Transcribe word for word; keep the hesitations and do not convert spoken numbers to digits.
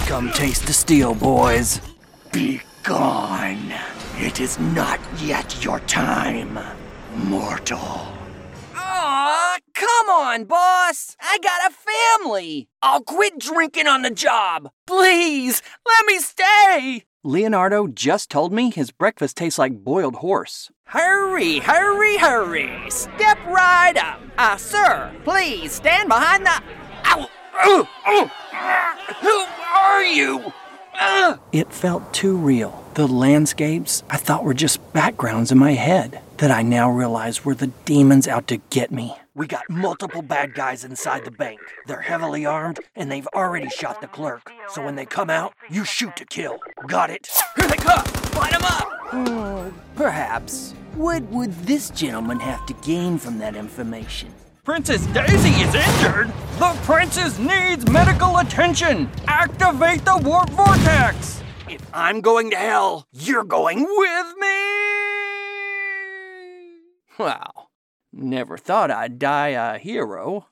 Come taste the steel, boys. Be gone. It is not yet your time, mortal. Aw, come on, boss. I got a family. I'll quit drinking on the job. Please, let me stay. Leonardo just told me his breakfast tastes like boiled horse. Hurry, hurry, hurry. Step right up. Ah, uh, sir, please stand behind the... Ow! Oh, oh. Who are you? Uh. It felt too real. The landscapes I thought were just backgrounds in my head that I now realize were the demons out to get me. We got multiple bad guys inside the bank. They're heavily armed, and they've already shot the clerk. So when they come out, you shoot to kill. Got it? Here they come! Line them up! Uh, perhaps. What would this gentleman have to gain from that information? Princess Daisy is injured! The princess needs medical attention! Activate the warp vortex! If I'm going to hell, you're going with me! Wow. Never thought I'd die a hero.